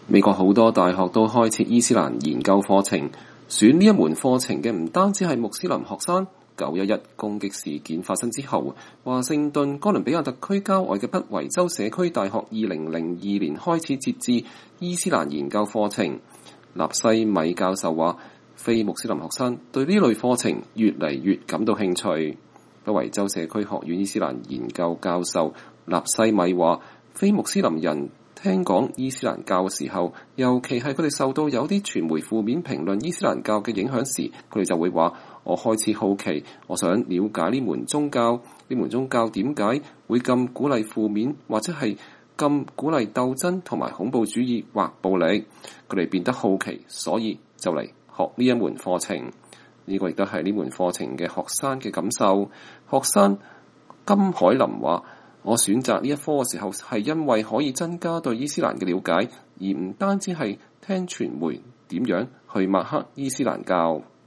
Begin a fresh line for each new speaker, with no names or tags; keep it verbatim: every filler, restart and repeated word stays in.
美國好多大學都開設伊斯蘭研究課程，選呢一門課程嘅唔單止係穆斯林學生。九一一攻擊事件發生之後，華盛頓哥倫比亞特區郊外嘅北維州社區大學二零零二年開始設置伊斯蘭研究課程。納西米教授話，非穆斯林學生對呢類課程越嚟越感到興趣。北維州社區學院伊斯蘭研究教授納西米話，非穆斯林人聽講伊斯蘭教嘅時候，尤其係佢哋受到有啲傳媒負面評論伊斯蘭教嘅影響時，佢哋就會話：我開始好奇，我想了解呢門宗教，呢門宗教點解會咁鼓勵負面，或者係咁鼓勵鬥爭同埋恐怖主義或暴力。佢哋變得好奇，所以就嚟學呢一門課程。呢個亦都係呢門課程嘅學生嘅感受。學生金海林話：我選擇呢一科嘅時候，係因為可以增加對伊斯蘭嘅了解，而唔單止係聽傳媒點樣去抹黑伊斯蘭教。